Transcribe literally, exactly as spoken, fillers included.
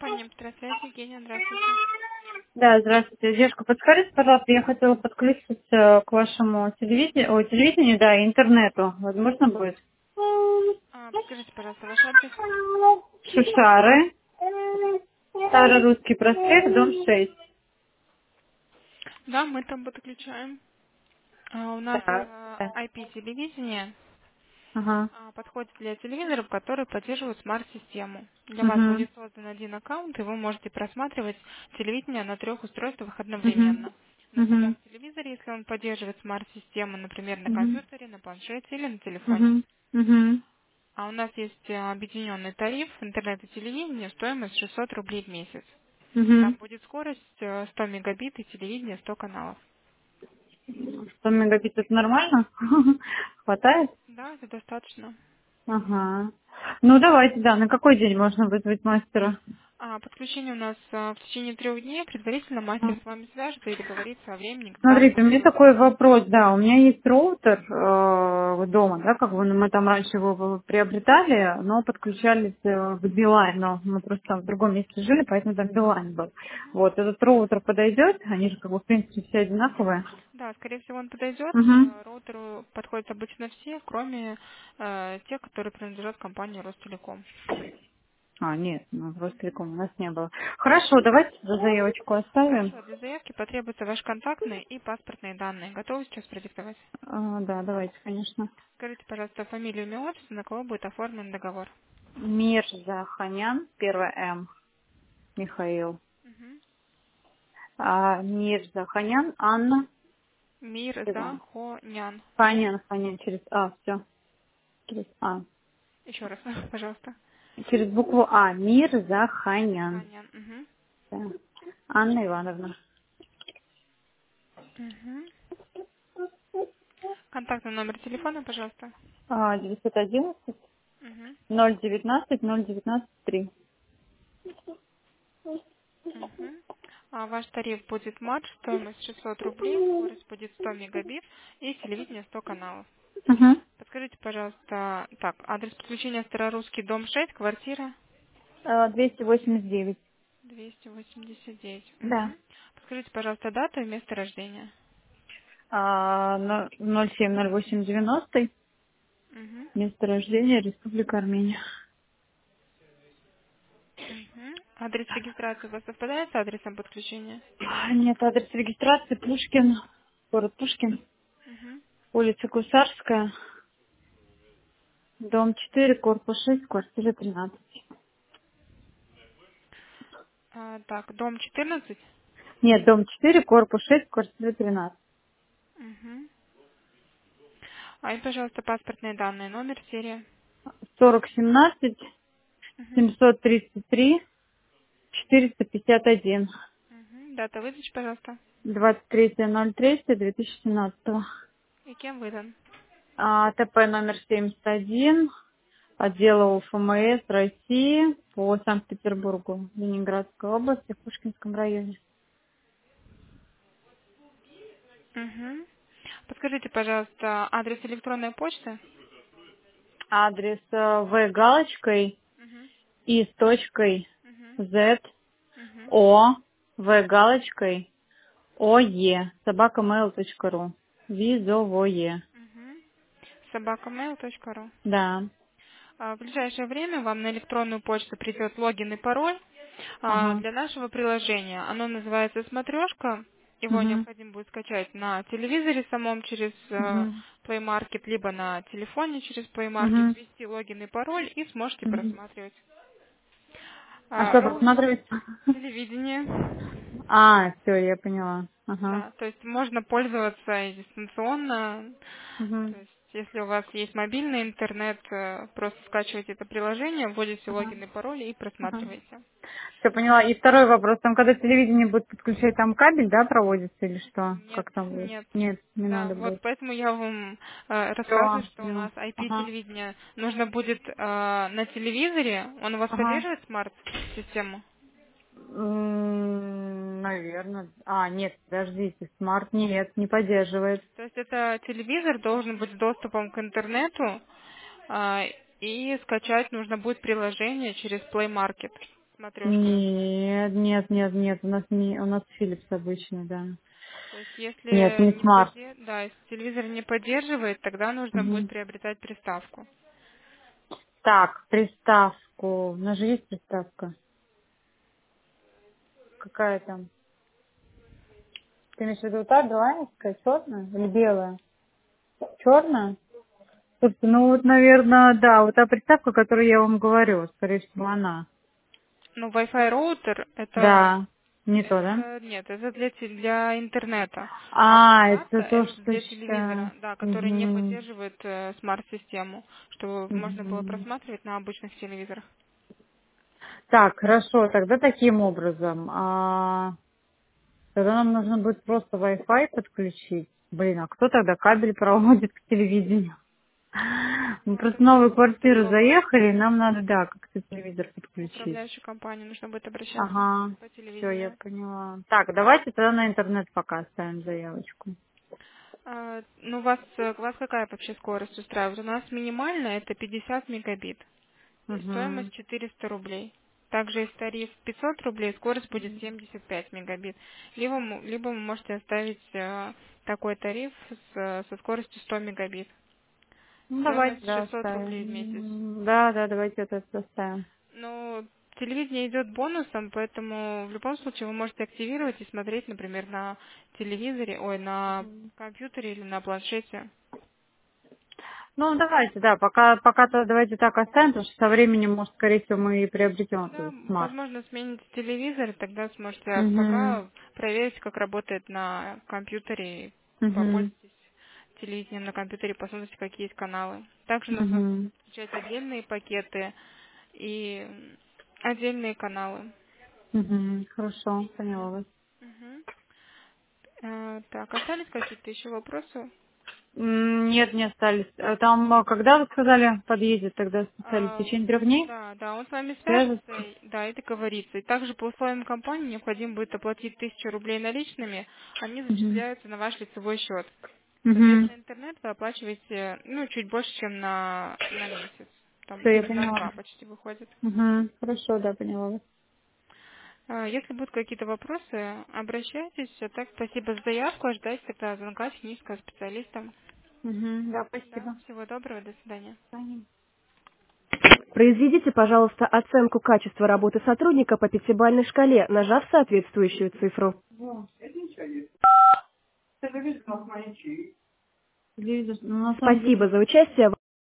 компания «Петросвязь», Евгения, здравствуйте. Да, здравствуйте. Девушка, подскажите, пожалуйста, я хотела подключиться к вашему телевидению, ой, телевидению, да, и интернету. Возможно будет? А, подскажите, пожалуйста, ваш адрес. Шушары, Старорусский проспект, дом шесть. Да, мы там подключаем. А, у нас Так. э, ай пи-телевидение Ага. а, подходит для телевизоров, которые поддерживают смарт-систему. Для вас Угу. будет создан один аккаунт, и вы можете просматривать телевидение на трех устройствах Угу. одновременно. На Угу. самом телевизоре, если он поддерживает смарт-систему, например, на Угу. компьютере, на планшете или на телефоне. Угу. Угу. А у нас есть э, объединенный тариф интернет и телевидение, стоимость шестьсот рублей в месяц. Там Угу. будет скорость э, сто мегабит и телевидение сто каналов. сто мегабит это нормально? Хватает? Да, это достаточно. Ага. Ну давайте, да, на какой день можно вызвать мастера? А подключение у нас э, в течение трех дней. Предварительно мастер с вами свяжется и договорится о времени, когда он Смотрите, у будет меня у вас. такой вопрос, да, у меня есть роутер э, дома, да, как бы ну, мы там раньше его приобретали, но подключались э, к Билайн, но мы просто там в другом месте жили, поэтому там Билайн был. Вот, этот роутер подойдет, они же как бы в принципе все одинаковые. Да, скорее всего, он подойдет. Угу. Э, Роутеру подходят обычно все, кроме э, тех, которые принадлежат компании Ростелеком. А, нет, ну, Ростелеком у нас не было. Хорошо, давайте за заявочку оставим. Хорошо, для заявки потребуются ваши контактные и паспортные данные. Готовы сейчас продиктовать? А, да, давайте, конечно. Скажите, пожалуйста, фамилию, имя, отчество, на кого будет оформлен договор. Мирзаханян, первое М, Михаил. Мгм. А, Мирзаханян, Анна, Мир Иван. Захонян. Ханян, Ханян, через А, все. Через А. Еще раз, пожалуйста. Через букву А. Мир за Ханян. Ханян. Мгм. Да. Анна Ивановна. Мгм. Контактный номер телефона, пожалуйста. А, девятьсот одиннадцать Мгм. ноль девятнадцать ноль девятнадцать три. Мгм. А ваш тариф будет матч, стоимость шестьсот рублей, скорость будет сто мегабит и телевидение сто каналов. Угу. Подскажите, пожалуйста, так, адрес подключения Старорусский, дом шесть, квартира А, двести восемьдесят девять. двести восемьдесят девять. Да. Мгм. Подскажите, пожалуйста, дату и место рождения. А, но- ноль семь ноль восемь девяносто. Мгм. Место рождения Республика Армения. Мгм. Адрес регистрации у вас совпадает с адресом подключения? А, Нет, адрес регистрации Пушкин. Город Пушкин. Мгм. Улица Гусарская. Дом четыре, корпус шесть, квартира тринадцать. А, так, дом четырнадцать. Нет, дом четыре, корпус шесть, квартира тринадцать. Мгм. А и, пожалуйста, паспортные данные, номер, серия. сорок семнадцать Мгм. семьсот тридцать три четыреста пятьдесят один. Мгм. Дата выдачи, пожалуйста. двадцать третье ноль третье две тысячи семнадцатого. И кем выдан? А, ТП номер семьдесят один, отдела УФМС России по Санкт-Петербургу, Ленинградской области, в Пушкинском районе. Угу. Подскажите, пожалуйста, адрес электронной почты? Адрес э, В галочкой Угу. и с точкой Угу. Z Угу. О В галочкой ОЕ собака mail точка ру. Визовое. Угу. собака мэйл точка ру. Да. А, В ближайшее время вам на электронную почту придет логин и пароль а, Ага. для нашего приложения. Оно называется «Смотрешка». Его Угу. необходимо будет скачать на телевизоре самом через э, Угу. Play Market, либо на телефоне через Play Market, Угу. ввести логин и пароль и сможете Угу. просматривать. А А, что роут просматривать? телевидение. А, все, я поняла. Ага. Да, то есть можно пользоваться и дистанционно. Угу. То есть если у вас есть мобильный интернет, э, просто скачиваете это приложение, вводите Ага. логин и пароль и Ага. просматриваете. Все, поняла. И второй вопрос. Там, когда телевидение будет подключать, там кабель, да, проводится или что? Нет, Как там будет? нет. Нет, не Да, надо вот будет. поэтому я вам э, Все, рассказываю, что у поняла. нас ай Ага. пи-телевидение нужно будет э, на телевизоре. Он у вас Ага. поддерживает смарт-систему? Наверное. А, нет, подождите, смарт нет, не поддерживает. То есть это телевизор должен быть с доступом к интернету, а, и скачать нужно будет приложение через Play Market. смотрешку. Нет, нет, нет, нет, у нас не, у нас Philips обычный, да. То есть Нет, если не не смарт. подде- да, если телевизор не поддерживает, тогда нужно будет Мгм. приобретать приставку. Так, приставку. У нас же есть приставка. Какая там? Ты имеешь в виду та билайновская, черная или белая? Черная? Слушайте, ну вот, наверное, да, вот та приставка, которую я вам говорю, скорее всего, она. Ну, Wi-Fi роутер это, Да, не то, да? это нет, это для, те- для интернета. А А, приставка это то, это что для сейчас. телевизора, да, который не Угу. поддерживает э, смарт-систему, чтобы можно было Угу. просматривать на обычных телевизорах. Так, хорошо, тогда таким образом. А, тогда нам нужно будет просто Wi-Fi подключить. Блин, а кто тогда кабель проводит к телевидению? Мы Ну, это просто в новую зависит от квартиру угловой. заехали, и нам надо, да, как-то телевизор В подключить. управляющую компанию нужно будет обращаться Ага, по все, я телевидению. поняла. Так, давайте тогда на интернет пока оставим заявочку. А, ну, вас, э, вас какая вообще скорость устраивает? У нас минимальная это пятьдесят мегабит. Угу. Стоимость четыреста рублей. Также есть тариф пятьсот рублей, скорость будет семьдесят пять мегабит. Либо, м- либо вы можете оставить э, такой тариф с- со скоростью сто мегабит. Ну, давайте, Стоимость да, шестьсот рублей в месяц. оставим. Да, да, давайте это оставим. Но телевидение идет бонусом, поэтому в любом случае вы можете активировать и смотреть, например, на телевизоре, ой, на компьютере или на планшете. Ну, давайте, да, пока, пока-то давайте так оставим, потому что со временем, может, скорее всего, мы и приобретем Да, этот смарт. возможно, смените телевизор, и тогда сможете Угу. пока проверить, как работает на компьютере, и Угу. попользуйтесь телевидением на компьютере, посмотрите, какие есть каналы. Также нужно будет Угу. включать отдельные пакеты и отдельные каналы. Угу. Хорошо, поняла вас. Мгм. Э, Так, остались какие-то еще вопросы? М, Нет, не остались. А там, а, когда вы сказали, подъедет тогда специалист? В А, течение трех дней? да, да, он с вами Свяжется? свяжется, и- да, это говорится. И также по условиям компании необходимо будет оплатить тысячу рублей наличными, они Угу. зачисляются на ваш лицевой счет. Угу. Соответственно, интернет вы оплачиваете, ну, чуть больше, чем на, на месяц. Там Все, я гривна поняла. два почти выходит. Угу. Хорошо, да, поняла вас. А, Если будут какие-то вопросы, обращайтесь. А так, спасибо за заявку. Ожидайте тогда звонка технического специалиста. Угу. Да, Да, спасибо. всего доброго, до свидания. Понятно. Произведите, пожалуйста, оценку качества работы сотрудника по пятибалльной шкале, нажав соответствующую цифру. Телевизор, ну, у нас он Спасибо за участие.